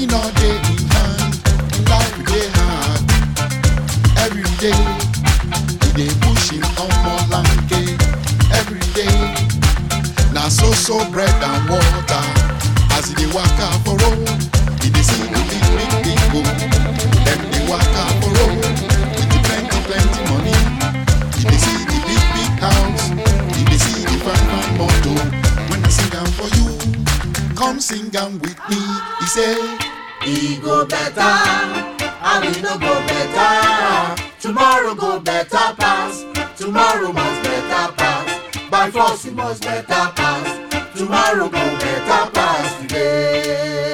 all day in hand, life dey hard. Every day, he dey pushing on more lanke. Every day, na so bread and water. As he dey waka for road, he dey see the big people. Dem dey waka for road with the plenty money. He dey see the big house, he dey see the fine motor. When I sing am for you, come sing am with me. He say, e go better, and e no go better. Tomorrow go better pass. Tomorrow must better pass. By force it must better pass. Tomorrow go better pass today.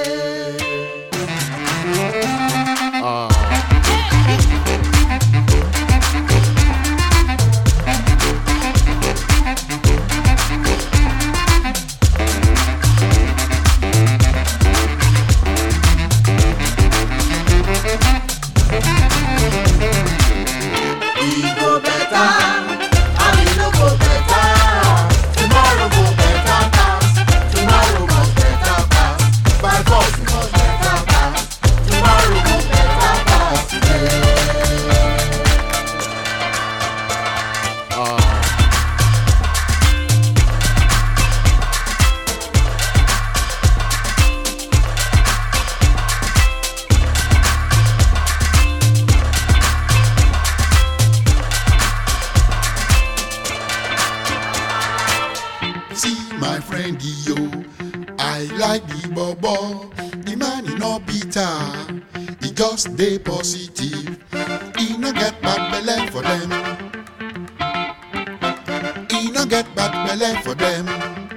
my friend yo, I like the bobo. The man he no bitter, he just dey positive. He no get bad belle for them. He no get bad belle for them.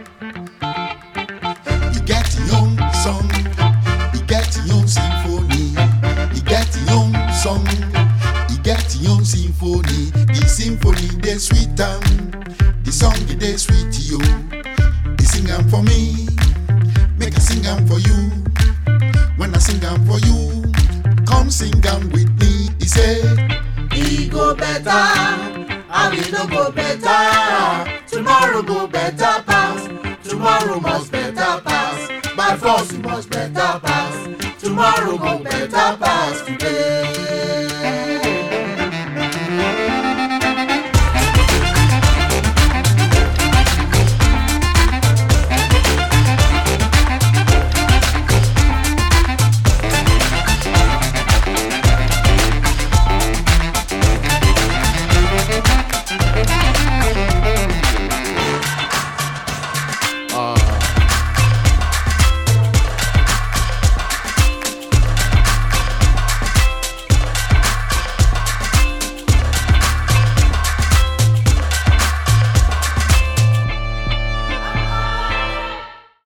He get his own song, he get his own symphony. He get his own song, he get his own symphony. The symphony dey sweet the song dey sweet yo. He sing am for me, make I sing am for you. When I sing am for you, come sing am with me. He say, he go better, and he no go better. Tomorrow go better pass. Tomorrow must better pass. By force it must better pass. Tomorrow go better pass today.